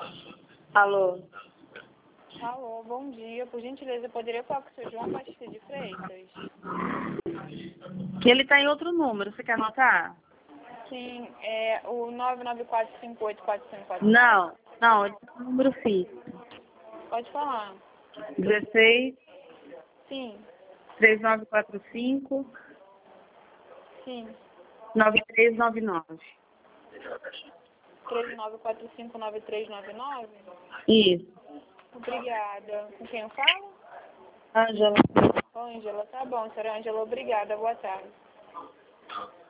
Alô? Alô, bom dia. Por gentileza, eu poderia falar com o seu João Batista de Freitas? Que ele tá em outro número, você quer anotar? Sim, é o 994584549. Não, ele tá no número fixo. Pode falar. 16 Sim, 3945 sim. 9399. 39459399. Isso. Obrigada. Com quem eu falo? Ângela. Ângela, tá bom, senhora Ângela, obrigada. Boa tarde.